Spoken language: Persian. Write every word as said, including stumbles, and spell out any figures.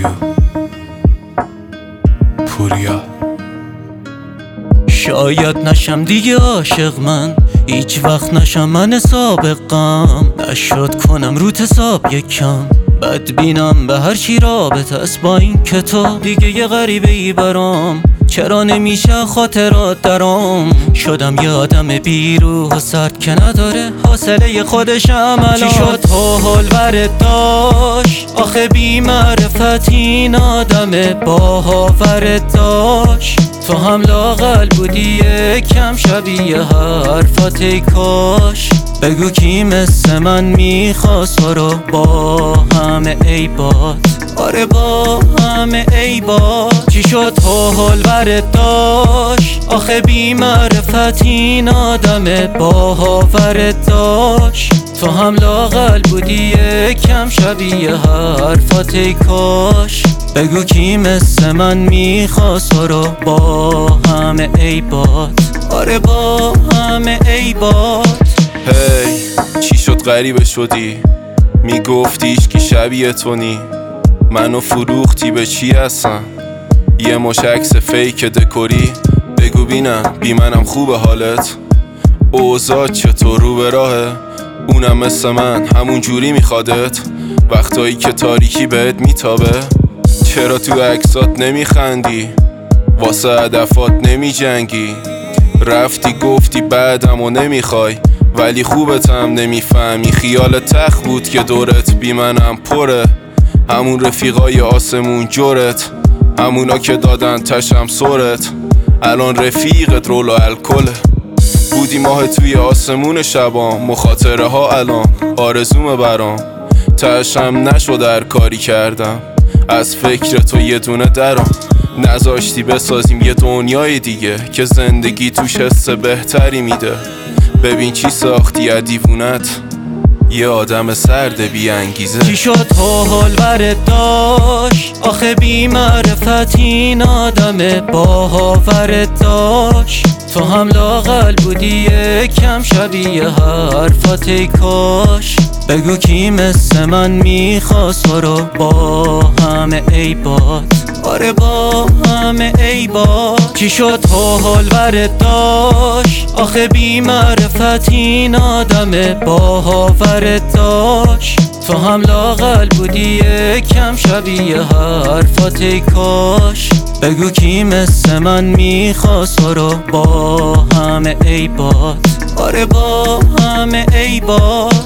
رادیو پوریا. شاید نشم دیگه عاشق، من هیچ وقت نشم من سابقم، نشد کنم روت حساب یکم، بد بینم به هر چی رابطه است با این که تو دیگه یه غریبه ای برام. چرا نمیشه خاطرات درام؟ شدم یه آدم بیروح و سرد که نداره حوصله خودش عملا. چی شد تو حال ورد داشت؟ آخه بی معرفت این آدم باورد داشت. تو هم لاغل بودی یکم شبیه حرفات، ای کاش بگو کی مثل من میخواست تو رو با همه عیبات. آره با همه عیبات. چی شد تو حال ورد داشت؟ آخه بی معرفت این آدم باورد داشت. تو هم لاغل بودی یکم شبیه حرفات، ای کاش بگو کی مثل من میخواست تو رو با همه عیبات. آره با همه عیبات. هی hey, چی شد غریبه شدی؟ میگفتی هیچکی شبیه تو نی، منو فروختی به چی هستم؟ یه مش عکس فیک دکوری، بگو بینم بی منم خوبه حالت؟ اوضاع چطور رو به راهه؟ اونم مثل من همون جوری میخوادت؟ وقتایی که تاریکی بهت میتابه؟ چرا تو عکسات نمیخندی؟ واسه هدفات نمیجنگی؟ رفتی گفتی بعدم و نمیخوای، ولی خوبتم نمیفهمی. خیال تخ بود که دورت بی منم پره، همون رفیقای آسمون جورت، همونا که دادن تشم سرت، الان رفیقت رولو الکله. بودی ماه توی آسمون شبام، مخاطره ها الان آرزومه برام، تشم نشد هر کاری کردم، از فکر تو یه دونه درام. نذاشتی بسازیم یه دنیای دیگه که زندگی توش حس بهتری میده. ببین چی ساختی از دیوونت، یه آدم سرد بی انگیزه. چی شد تو حال ورد داشت؟ آخه بی معرفت این آدم باورد داشت. تو هم لاغل بودی یکم شبیه حرفات، ای کاش بگو کی مثل من میخواست تو رو با همه عیبات. آره با همه عیبات. چی شد تو حال ورد داشت؟ آخه بی معرفت این آدم باورد داشت. تو هم لاغل بودی یکم شبیه حرفات، ای کاش بگو کی مثل من میخواست تو رو با همه عیبات. آره با همه عیبات.